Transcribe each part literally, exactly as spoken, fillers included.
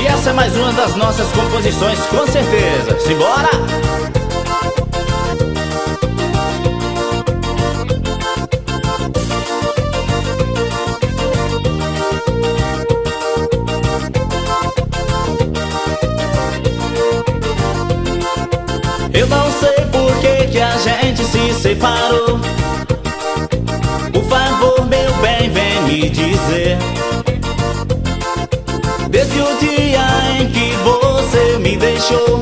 E essa é mais uma das nossas composições, com certeza. Simbora! Eu não sei por que que a gente se separou. Por favor, meu bem, vem me dizer. Desde o dia em que você me deixou,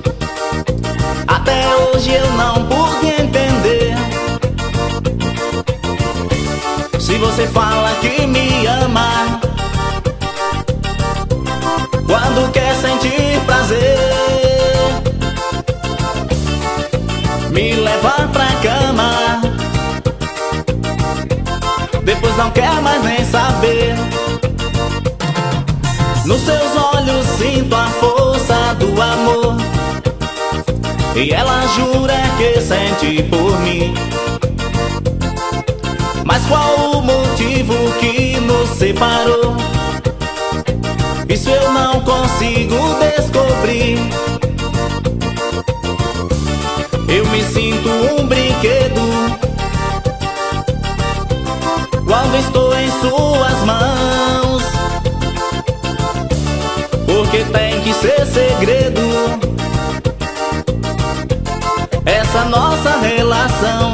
até hoje eu não pude entender. Se você fala que me ama, quando quer sentir prazer, me levar pra cama, depois não quer mais nem saber. Nos seus olhos sinto a força do amor, e ela jura que sente por mim. Mas qual o motivo que nos separou? Isso eu não consigo descobrir. Eu me sinto um brinquedo quando estou em suas mãos, porque tem que ser segredo essa nossa relação.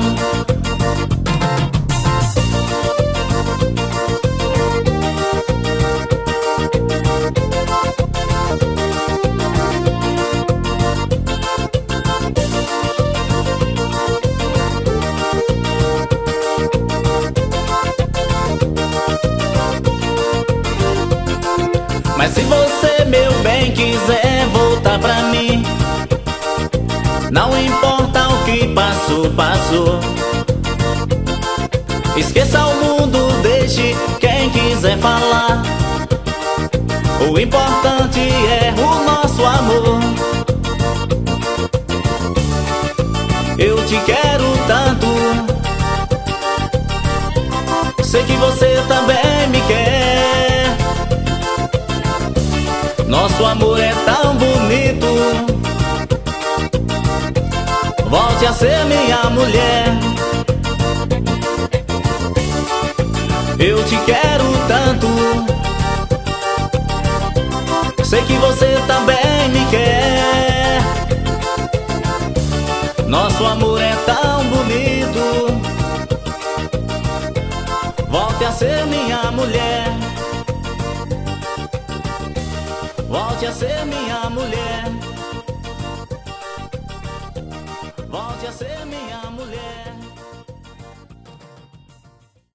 Mas se você, meu bem, quiser voltar pra mim, não importa o que passou, passou. Esqueça o mundo, deixe quem quiser falar. O importante é o nosso amor. Eu te quero tanto, sei que você também me quer. Nosso amor é tão bonito, volte a ser minha mulher. Eu te quero tanto, sei que você também me quer. Nosso amor é tão bonito, volte a ser minha mulher. Volte a ser minha mulher. Volte a ser minha mulher.